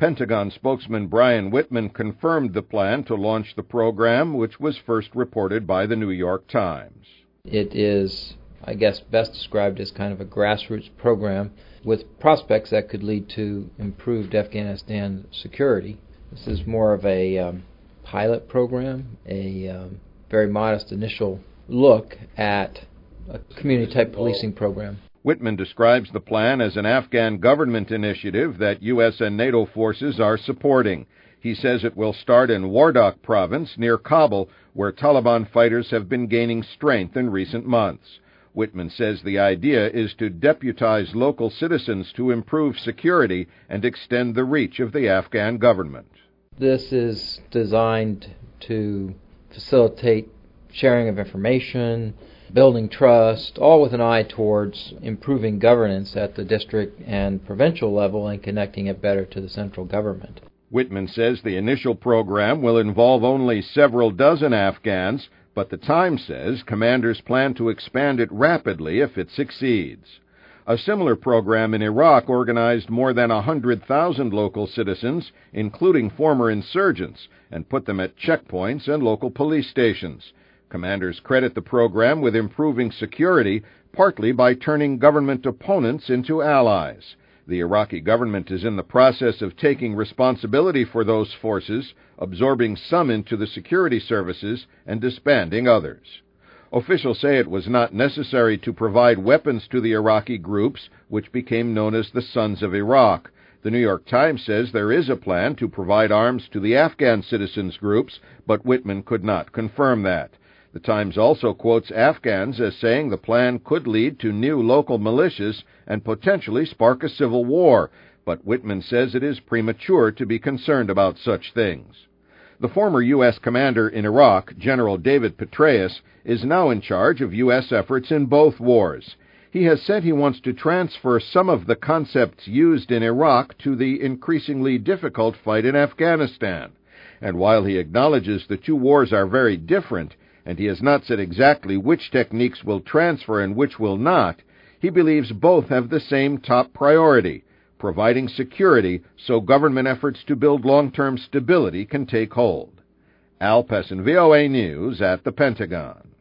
Pentagon spokesman Brian Whitman confirmed the plan to launch the program, which was first reported by the New York Times. It is, I guess, best described as kind of a grassroots program with prospects that could lead to improved Afghanistan security. This is more of a pilot program, a very modest initial look at a community-type policing program. Whitman describes the plan as an Afghan government initiative that U.S. and NATO forces are supporting. He says it will start in Wardak province near Kabul, where Taliban fighters have been gaining strength in recent months. Whitman says the idea is to deputize local citizens to improve security and extend the reach of the Afghan government. This is designed to facilitate sharing of information, building trust, all with an eye towards improving governance at the district and provincial level and connecting it better to the central government. Whitman says the initial program will involve only several dozen Afghans, but the Times says commanders plan to expand it rapidly if it succeeds. A similar program in Iraq organized more than 100,000 local citizens, including former insurgents, and put them at checkpoints and local police stations. Commanders credit the program with improving security, partly by turning government opponents into allies. The Iraqi government is in the process of taking responsibility for those forces, absorbing some into the security services and disbanding others. Officials say it was not necessary to provide weapons to the Iraqi groups, which became known as the Sons of Iraq. The New York Times says there is a plan to provide arms to the Afghan citizens groups, but Whitman could not confirm that. The Times also quotes Afghans as saying the plan could lead to new local militias and potentially spark a civil war, but Whitman says it is premature to be concerned about such things. The former U.S. commander in Iraq, General David Petraeus, is now in charge of U.S. efforts in both wars. He has said he wants to transfer some of the concepts used in Iraq to the increasingly difficult fight in Afghanistan. And while he acknowledges the two wars are very different, and he has not said exactly which techniques will transfer and which will not, he believes both have the same top priority: providing security so government efforts to build long-term stability can take hold. Al Pessin, VOA News at the Pentagon.